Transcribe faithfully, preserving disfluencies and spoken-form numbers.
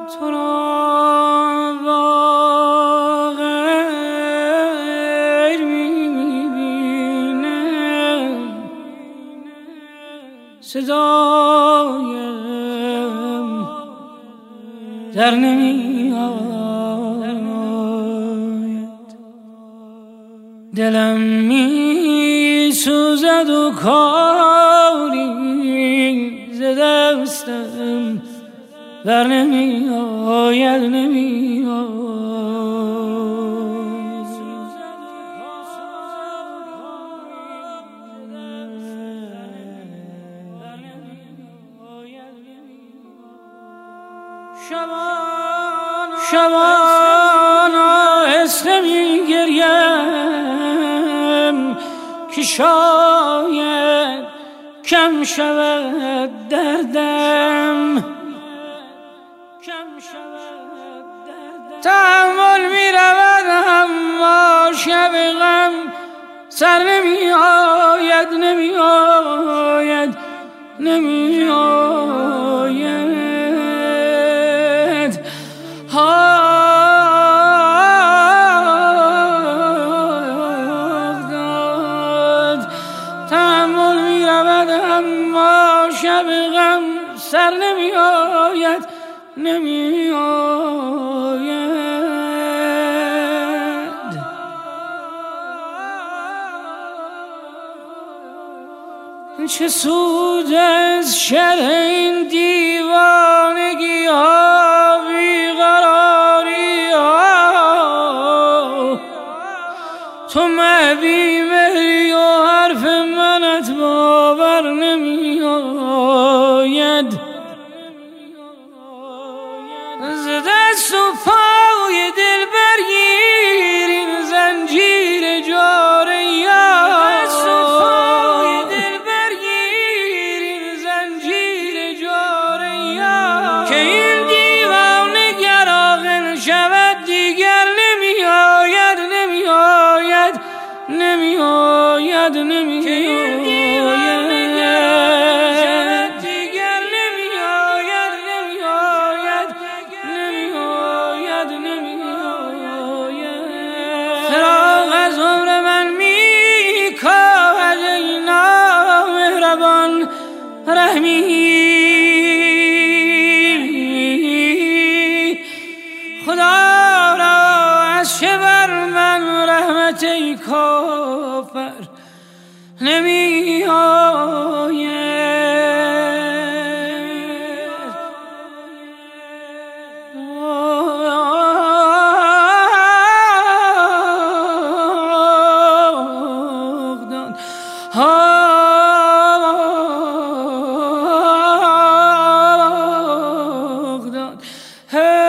تو را با غیر میبینم، صدایم در نمی آید، دلم می سوزد و کاری ز دستم بر نمی آید، نمی آید. شبان آهسته می گریم که شاید کم شود دردم، تحمل می رود اما شب غم سر نمی آید، نمی آید، نمی آید. تحمل می رود اما شب غم سر نمی آید، نمی آید. چه سود از شر این دیوانگی ها، بیقراری ها، تو مهدی مهری و حرف منت باور نمی آید. ز دست و پای دل برگیر این زنجیر جار یار، که این دیوانه گر عاقل شود دیگر نمی آید، نمی آید، نمی آید، نمی آید. دیگر نمی آید، نمی آید، نمی آید، نمی آید. فراق از عمر من می کاهد ای نامهربان رحمی، خدا را از چه بر من رحمت ای کافر نمی آید. Hey